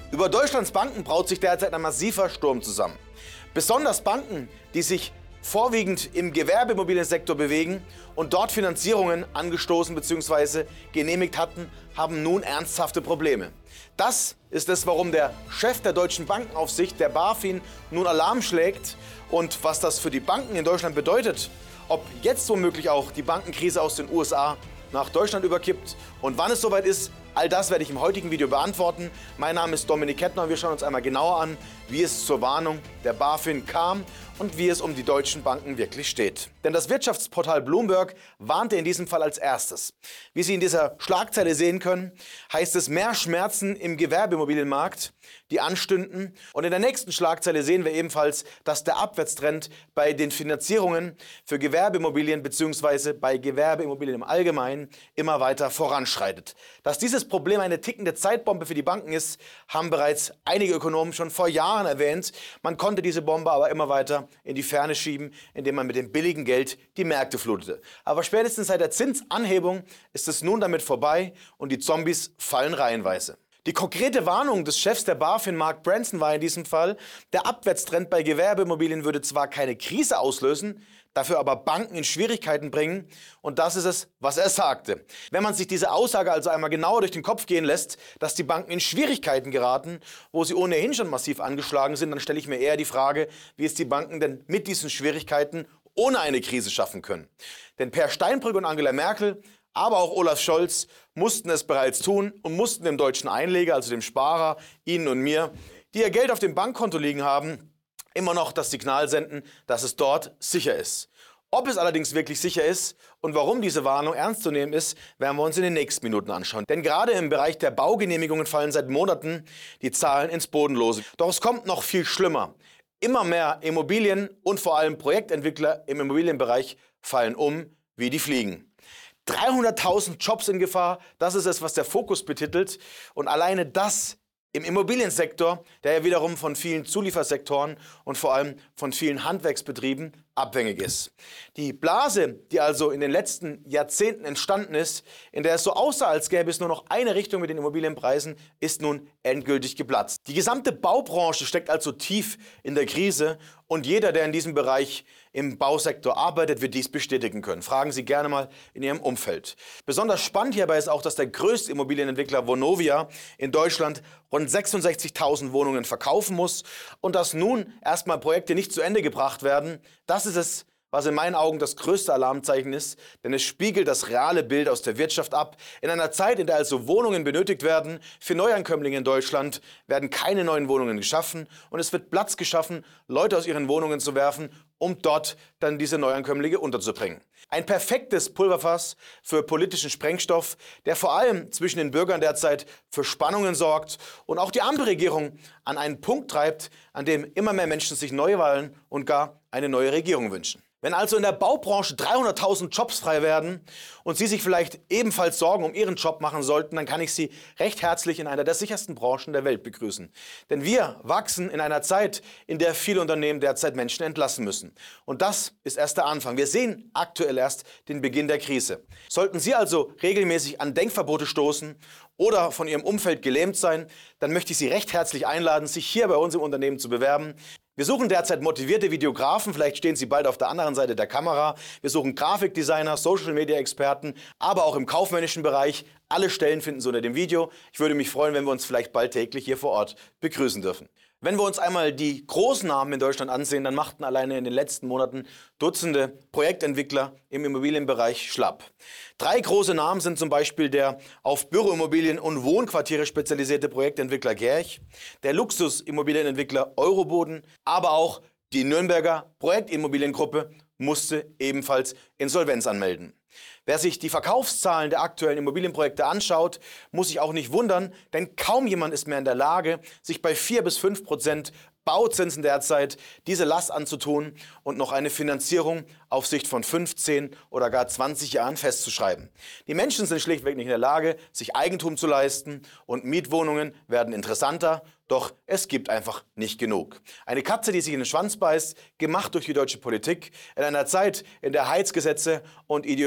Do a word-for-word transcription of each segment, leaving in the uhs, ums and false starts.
Über Deutschlands Banken braut sich derzeit ein massiver Sturm zusammen. Besonders Banken, die sich vorwiegend im Gewerbeimmobiliensektor bewegen und dort Finanzierungen angestoßen bzw. genehmigt hatten, haben nun ernsthafte Probleme. Das ist es, warum der Chef der Deutschen Bankenaufsicht, der BaFin, nun Alarm schlägt und was das für die Banken in Deutschland bedeutet, ob jetzt womöglich auch die Bankenkrise aus den U S A nach Deutschland überkippt und wann es soweit ist, all das werde ich im heutigen Video beantworten. Mein Name ist Dominik Kettner und wir schauen uns einmal genauer an, wie es zur Warnung der BaFin kam und wie es um die deutschen Banken wirklich steht. Denn das Wirtschaftsportal Bloomberg warnte in diesem Fall als erstes. Wie Sie in dieser Schlagzeile sehen können, heißt es mehr Schmerzen im Gewerbeimmobilienmarkt, die anstünden. Und in der nächsten Schlagzeile sehen wir ebenfalls, dass der Abwärtstrend bei den Finanzierungen für Gewerbeimmobilien bzw. bei Gewerbeimmobilien im Allgemeinen immer weiter voranschreitet. Dass dieses Problem eine tickende Zeitbombe für die Banken ist, haben bereits einige Ökonomen schon vor Jahren erwähnt. Man konnte diese Bombe aber immer weiter in die Ferne schieben, indem man mit dem billigen Geld die Märkte flutete. Aber spätestens seit der Zinsanhebung ist es nun damit vorbei und die Zombies fallen reihenweise. Die konkrete Warnung des Chefs der BaFin, Mark Branson, war in diesem Fall, der Abwärtstrend bei Gewerbeimmobilien würde zwar keine Krise auslösen, dafür aber Banken in Schwierigkeiten bringen. Und das ist es, was er sagte. Wenn man sich diese Aussage also einmal genauer durch den Kopf gehen lässt, dass die Banken in Schwierigkeiten geraten, wo sie ohnehin schon massiv angeschlagen sind, dann stelle ich mir eher die Frage, wie es die Banken denn mit diesen Schwierigkeiten ohne eine Krise schaffen können. Denn Per Steinbrück und Angela Merkel, aber auch Olaf Scholz mussten es bereits tun und mussten dem deutschen Einleger, also dem Sparer, Ihnen und mir, die ihr Geld auf dem Bankkonto liegen haben, immer noch das Signal senden, dass es dort sicher ist. Ob es allerdings wirklich sicher ist und warum diese Warnung ernst zu nehmen ist, werden wir uns in den nächsten Minuten anschauen. Denn gerade im Bereich der Baugenehmigungen fallen seit Monaten die Zahlen ins Bodenlose. Doch es kommt noch viel schlimmer. Immer mehr Immobilien und vor allem Projektentwickler im Immobilienbereich fallen um wie die Fliegen. dreihunderttausend Jobs in Gefahr, das ist es, was der Fokus betitelt. Und alleine das im Immobiliensektor, der ja wiederum von vielen Zuliefersektoren und vor allem von vielen Handwerksbetrieben abhängig ist. Die Blase, die also in den letzten Jahrzehnten entstanden ist, in der es so aussah, als gäbe es nur noch eine Richtung mit den Immobilienpreisen, ist nun endgültig geplatzt. Die gesamte Baubranche steckt also tief in der Krise und jeder, der in diesem Bereich im Bausektor arbeitet, wird dies bestätigen können. Fragen Sie gerne mal in Ihrem Umfeld. Besonders spannend hierbei ist auch, dass der größte Immobilienentwickler Vonovia in Deutschland rund sechsundsechzigtausend Wohnungen verkaufen muss und dass nun erstmal Projekte nicht zu Ende gebracht werden. Das ist es, was in meinen Augen das größte Alarmzeichen ist, denn es spiegelt das reale Bild aus der Wirtschaft ab. In einer Zeit, in der also Wohnungen benötigt werden für Neuankömmlinge in Deutschland, werden keine neuen Wohnungen geschaffen und es wird Platz geschaffen, Leute aus ihren Wohnungen zu werfen, um dort dann diese Neuankömmlinge unterzubringen. Ein perfektes Pulverfass für politischen Sprengstoff, der vor allem zwischen den Bürgern derzeit für Spannungen sorgt und auch die Ampelregierung an einen Punkt treibt, an dem immer mehr Menschen sich Neuwahlen und gar eine neue Regierung wünschen. Wenn also in der Baubranche dreihunderttausend Jobs frei werden und Sie sich vielleicht ebenfalls Sorgen um Ihren Job machen sollten, dann kann ich Sie recht herzlich in einer der sichersten Branchen der Welt begrüßen. Denn wir wachsen in einer Zeit, in der viele Unternehmen derzeit Menschen entlassen müssen. Und das ist erst der Anfang. Wir sehen aktuell erst den Beginn der Krise. Sollten Sie also regelmäßig an Denkverbote stoßen oder von Ihrem Umfeld gelähmt sein, dann möchte ich Sie recht herzlich einladen, sich hier bei uns im Unternehmen zu bewerben. Wir suchen derzeit motivierte Videografen, vielleicht stehen Sie bald auf der anderen Seite der Kamera. Wir suchen Grafikdesigner, Social-Media-Experten, aber auch im kaufmännischen Bereich. Alle Stellen finden Sie unter dem Video. Ich würde mich freuen, wenn wir uns vielleicht bald täglich hier vor Ort begrüßen dürfen. Wenn wir uns einmal die großen Namen in Deutschland ansehen, dann machten alleine in den letzten Monaten Dutzende Projektentwickler im Immobilienbereich schlapp. Drei große Namen sind zum Beispiel der auf Büroimmobilien und Wohnquartiere spezialisierte Projektentwickler Gerch, der Luxusimmobilienentwickler Euroboden, aber auch die Nürnberger Projektimmobiliengruppe musste ebenfalls Insolvenz anmelden. Wer sich die Verkaufszahlen der aktuellen Immobilienprojekte anschaut, muss sich auch nicht wundern, denn kaum jemand ist mehr in der Lage, sich bei vier bis fünf Prozent Bauzinsen derzeit diese Last anzutun und noch eine Finanzierung auf Sicht von fünfzehn oder gar zwanzig Jahren festzuschreiben. Die Menschen sind schlichtweg nicht in der Lage, sich Eigentum zu leisten und Mietwohnungen werden interessanter, doch es gibt einfach nicht genug. Eine Katze, die sich in den Schwanz beißt, gemacht durch die deutsche Politik, in einer Zeit, in der Heizgesetze und Ideologien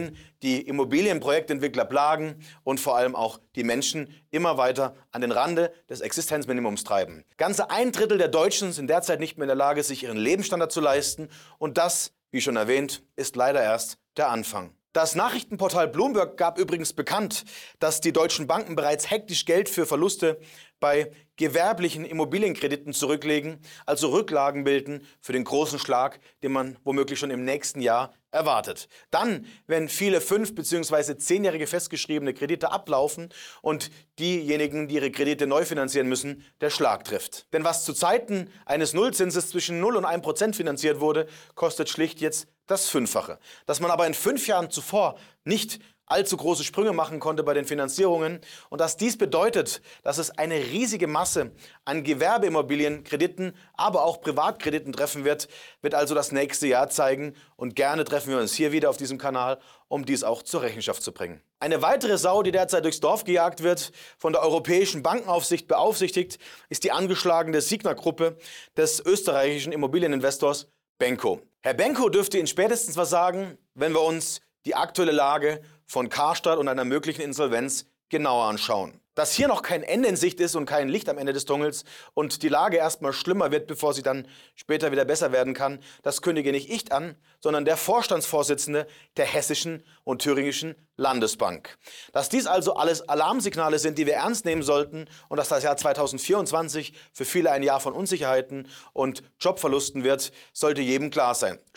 denen die Immobilienprojektentwickler plagen und vor allem auch die Menschen immer weiter an den Rande des Existenzminimums treiben. Ganze ein Drittel der Deutschen sind derzeit nicht mehr in der Lage, sich ihren Lebensstandard zu leisten und das, wie schon erwähnt, ist leider erst der Anfang. Das Nachrichtenportal Bloomberg gab übrigens bekannt, dass die deutschen Banken bereits hektisch Geld für Verluste bei gewerblichen Immobilienkrediten zurücklegen, also Rücklagen bilden für den großen Schlag, den man womöglich schon im nächsten Jahr erwartet. Dann, wenn viele fünf- bzw. zehnjährige festgeschriebene Kredite ablaufen und diejenigen, die ihre Kredite neu finanzieren müssen, der Schlag trifft. Denn was zu Zeiten eines Nullzinses zwischen null und ein Prozent finanziert wurde, kostet schlicht jetzt das Fünffache. Dass man aber in fünf Jahren zuvor nicht allzu große Sprünge machen konnte bei den Finanzierungen und dass dies bedeutet, dass es eine riesige Masse an Gewerbeimmobilienkrediten, aber auch Privatkrediten treffen wird, wird also das nächste Jahr zeigen und gerne treffen wir uns hier wieder auf diesem Kanal, um dies auch zur Rechenschaft zu bringen. Eine weitere Sau, die derzeit durchs Dorf gejagt wird, von der Europäischen Bankenaufsicht beaufsichtigt, ist die angeschlagene Signa-Gruppe des österreichischen Immobilieninvestors Benko. Herr Benko dürfte Ihnen spätestens was sagen, wenn wir uns die aktuelle Lage von Karstadt und einer möglichen Insolvenz genauer anschauen. Dass hier noch kein Ende in Sicht ist und kein Licht am Ende des Tunnels und die Lage erstmal schlimmer wird, bevor sie dann später wieder besser werden kann, das kündige nicht ich an, sondern der Vorstandsvorsitzende der Hessischen und Thüringischen Landesbank. Dass dies also alles Alarmsignale sind, die wir ernst nehmen sollten und dass das Jahr zweitausendvierundzwanzig für viele ein Jahr von Unsicherheiten und Jobverlusten wird, sollte jedem klar sein.